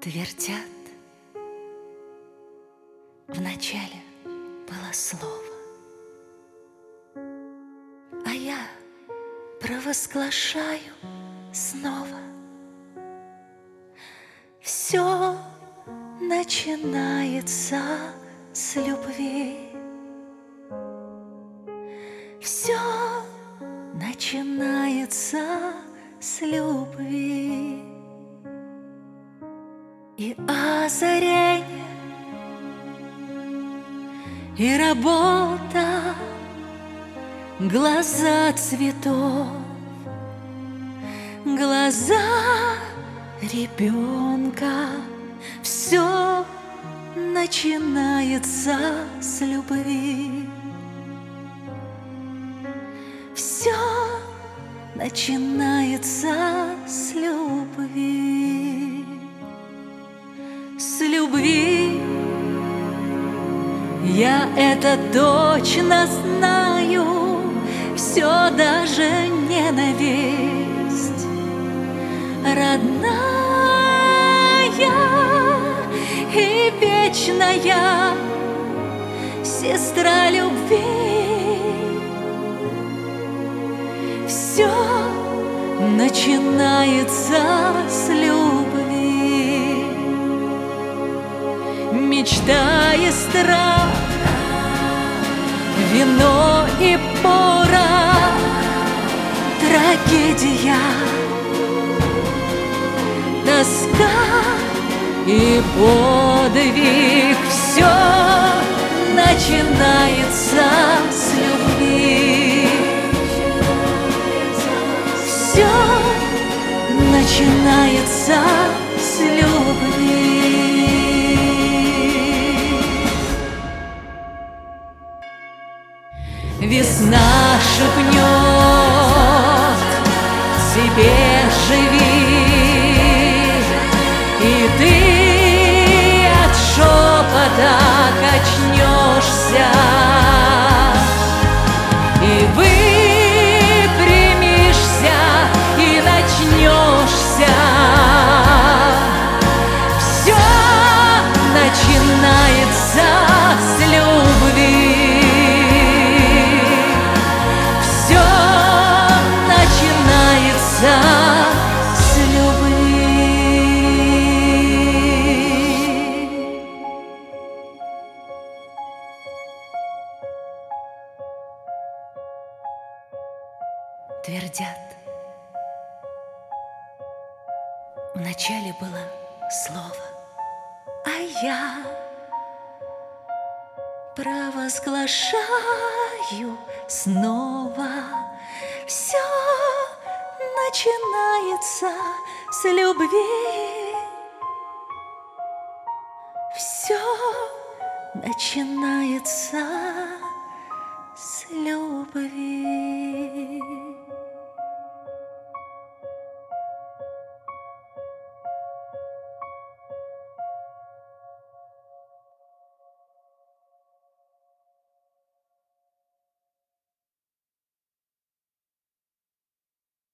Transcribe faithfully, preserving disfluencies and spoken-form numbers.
Твердят, вначале было слово, а я провозглашаю снова. Все начинается с любви. Все начинается с любви. И озарение, и работа, глаза цветов, глаза ребенка. Все начинается с любви. Все начинается с любви. С любви я это точно знаю. Все, даже ненависть родная и вечная сестра любви. Все начинается с любви. Мечта и страх, вино и порох, трагедия, тоска и подвиг. Все начинается с любви. Все начинается с любви. Весна шепнет тебе: живи, и ты от шепота качнешься, и выпрямишься, и начнешься. Все начинается с любви. С любви. Твердят, вначале было слово, а я провозглашаю снова. Все начинается с любви. Все начинается с любви.